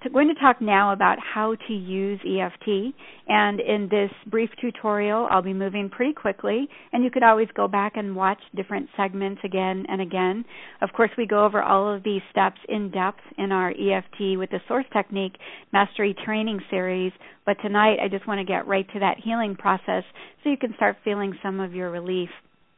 going to talk now about how to use EFT, and in this brief tutorial I'll be moving pretty quickly, and you could always go back and watch different segments again and again. Of course, we go over all of these steps in depth in our EFT with the Source Technique Mastery Training Series, but tonight I just want to get right to that healing process so you can start feeling some of your relief.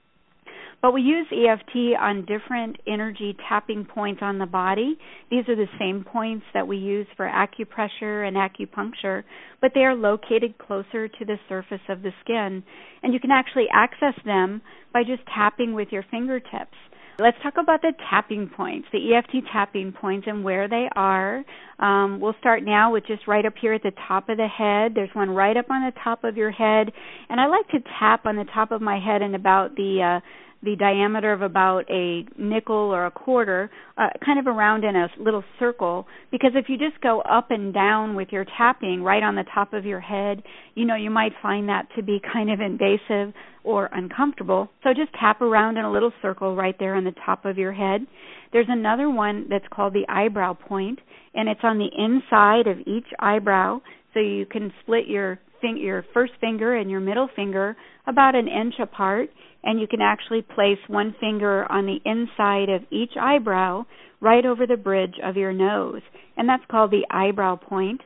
But we use EFT on different energy tapping points on the body. These are the same points that we use for acupressure and acupuncture, but they are located closer to the surface of the skin. And you can actually access them by just tapping with your fingertips. Let's talk about the tapping points, the EFT tapping points and where they are. We'll start now with just right up here at the top of the head. There's one right up on the top of your head. And I like to tap on the top of my head in about the diameter of about a nickel or a quarter, kind of around in a little circle, because if you just go up and down with your tapping right on the top of your head, you might find that to be kind of invasive or uncomfortable. So just tap around in a little circle right there on the top of your head. There's another one that's called the eyebrow point, and it's on the inside of each eyebrow, so you can split your first finger and your middle finger about an inch apart, and you can actually place one finger on the inside of each eyebrow right over the bridge of your nose, and that's called the eyebrow point.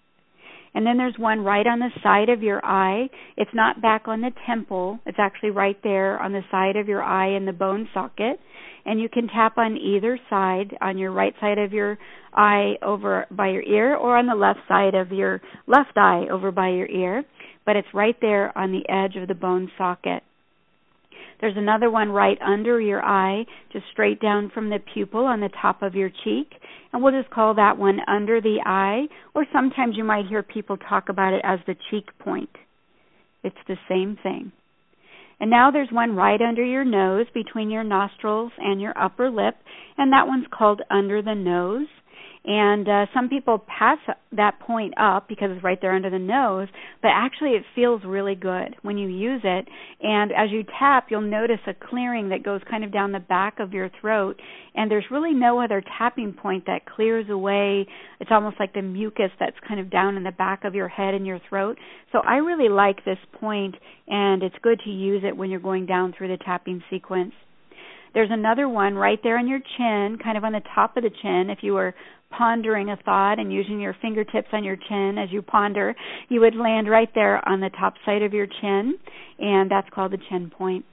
And then there's one right on the side of your eye. It's not back on the temple. It's actually right there on the side of your eye in the bone socket. And you can tap on either side, on your right side of your eye over by your ear, or on the left side of your left eye over by your ear. But it's right there on the edge of the bone socket. There's another one right under your eye, just straight down from the pupil on the top of your cheek. And we'll just call that one under the eye, or sometimes you might hear people talk about it as the cheek point. It's the same thing. And now there's one right under your nose, between your nostrils and your upper lip, and that one's called under the nose. And some people pass that point up because it's right there under the nose, but actually it feels really good when you use it. And as you tap, you'll notice a clearing that goes kind of down the back of your throat, and there's really no other tapping point that clears away. It's almost like the mucus that's kind of down in the back of your head and your throat. So I really like this point, and it's good to use it when you're going down through the tapping sequence. There's another one right there on your chin, kind of on the top of the chin. If you were pondering a thought and using your fingertips on your chin as you ponder, you would land right there on the top side of your chin, and that's called the chin point.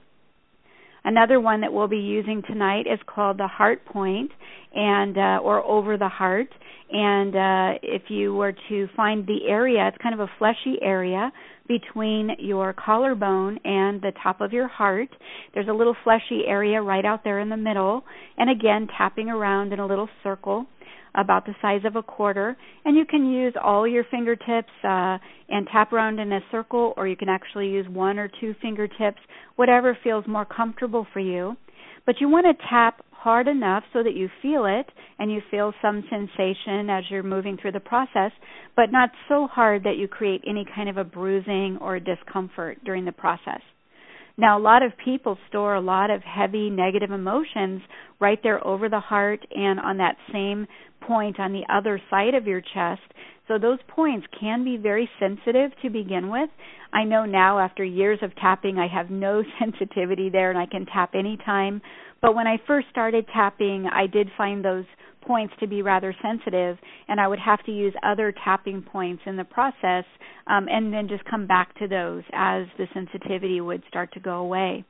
Another one that we'll be using tonight is called the heart point, and or over the heart. And if you were to find the area, it's kind of a fleshy area between your collarbone and the top of your heart. There's a little fleshy area right out there in the middle, and again, tapping around in a little circle about the size of a quarter. And you can use all your fingertips and tap around in a circle, or you can actually use one or two fingertips, whatever feels more comfortable for you. But you want to tap hard enough so that you feel it and you feel some sensation as you're moving through the process, but not so hard that you create any kind of a bruising or discomfort during the process. Now, a lot of people store a lot of heavy negative emotions right there over the heart and on that same point on the other side of your chest. So those points can be very sensitive to begin with. I know now after years of tapping I have no sensitivity there and I can tap anytime. But when I first started tapping, I did find those points to be rather sensitive, and I would have to use other tapping points in the process and then just come back to those as the sensitivity would start to go away.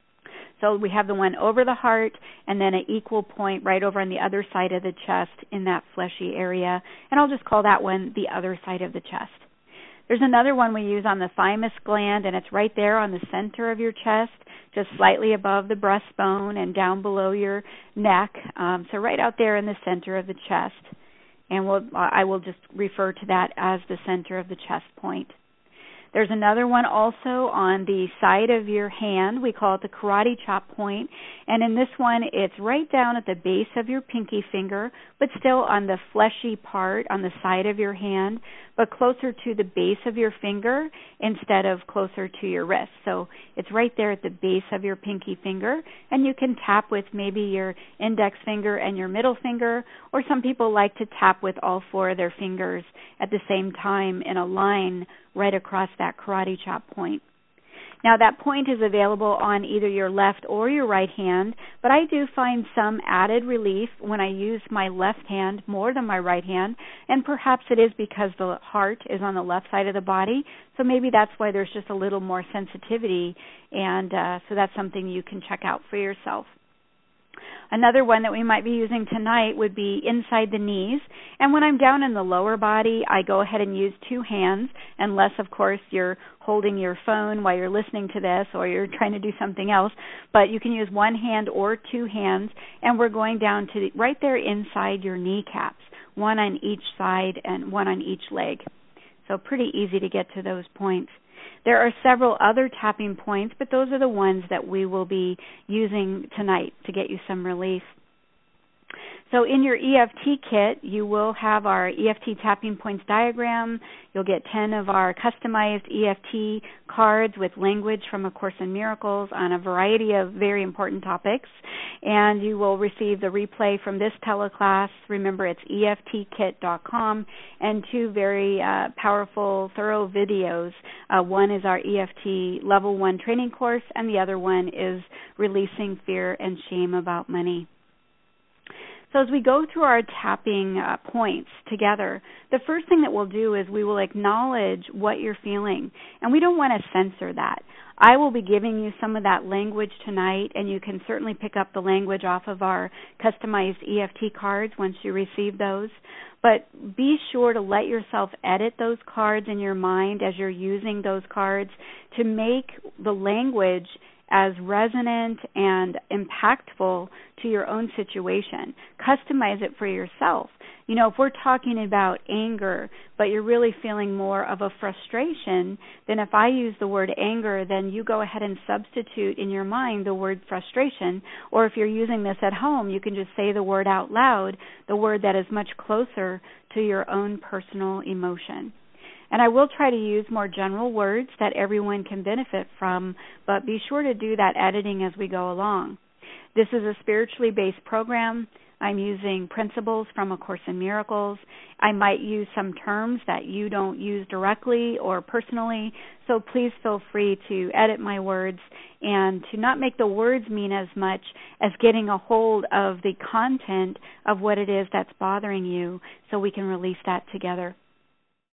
So we have the one over the heart and then an equal point right over on the other side of the chest in that fleshy area, and I'll just call that one the other side of the chest. There's another one we use on the thymus gland, and it's right there on the center of your chest, just slightly above the breastbone and down below your neck, so right out there in the center of the chest. And I will just refer to that as the center of the chest point. There's another one also on the side of your hand. We call it the karate chop point. And in this one, it's right down at the base of your pinky finger, but still on the fleshy part on the side of your hand, but closer to the base of your finger instead of closer to your wrist. So it's right there at the base of your pinky finger, and you can tap with maybe your index finger and your middle finger, or some people like to tap with all four of their fingers at the same time in a line right across that karate chop point. Now that point is available on either your left or your right hand, but I do find some added relief when I use my left hand more than my right hand, and perhaps it is because the heart is on the left side of the body, so maybe that's why there's just a little more sensitivity, and so that's something you can check out for yourself. Another one that we might be using tonight would be inside the knees. And when I'm down in the lower body, I go ahead and use two hands, unless, of course, you're holding your phone while you're listening to this or you're trying to do something else. But you can use one hand or two hands, and we're going down to right there inside your kneecaps, one on each side and one on each leg. So pretty easy to get to those points. There are several other tapping points, but those are the ones that we will be using tonight to get you some relief. So in your EFT kit, you will have our EFT tapping points diagram. You'll get 10 of our customized EFT cards with language from A Course in Miracles on a variety of very important topics. And you will receive the replay from this teleclass. Remember, it's EFTkit.com, and two very powerful, thorough videos. One is our EFT Level 1 training course, and the other one is Releasing Fear and Shame About Money. So as we go through our tapping points together, the first thing that we'll do is we will acknowledge what you're feeling, and we don't want to censor that. I will be giving you some of that language tonight, and you can certainly pick up the language off of our customized EFT cards once you receive those. But be sure to let yourself edit those cards in your mind as you're using those cards to make the language as resonant and impactful to your own situation. Customize it for yourself. You know, if we're talking about anger, but you're really feeling more of a frustration, then if I use the word anger, then you go ahead and substitute in your mind the word frustration. Or if you're using this at home, you can just say the word out loud, the word that is much closer to your own personal emotion. And I will try to use more general words that everyone can benefit from, but be sure to do that editing as we go along. This is a spiritually based program. I'm using principles from A Course in Miracles. I might use some terms that you don't use directly or personally, so please feel free to edit my words and to not make the words mean as much as getting a hold of the content of what it is that's bothering you so we can release that together.